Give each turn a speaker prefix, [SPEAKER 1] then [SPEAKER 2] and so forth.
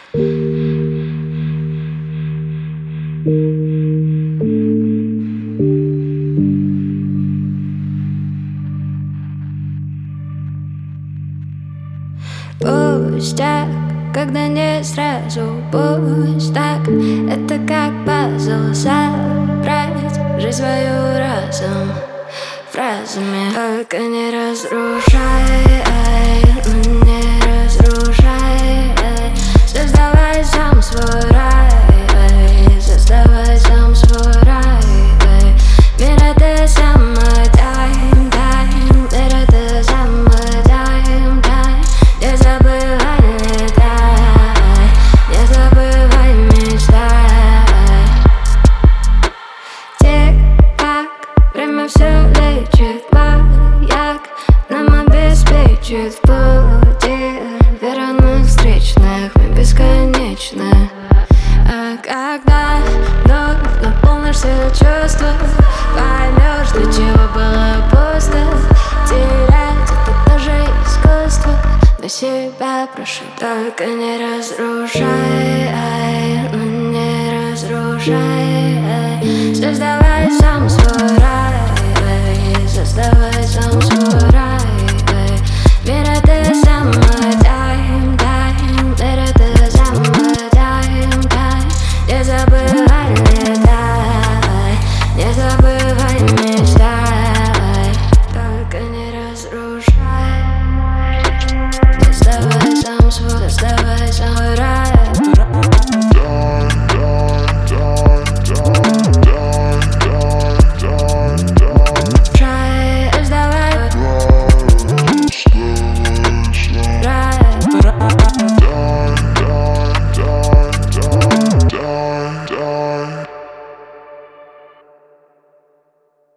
[SPEAKER 1] Пустяк, когда не сразу пусть так. Это как пазл собрать жизнь свою разом фразами. Только не разрушай, но не разрушай. Создавай сам свой рай, создавай сам свой рай. Мир это самый тайм, мир это самый тайм. Не забывай, летай, не забывай мечтай. Тик-так, время все лечит, маяк нам обеспечит в пути верных встречных, мы бесконечны. А когда вновь наполнишься чувства, поймешь, для чего было пусто. Терять это тоже искусство. До себя прошу, только не разрушай, но не разрушай. Создавай сам свой рай, создавай сам свой рай.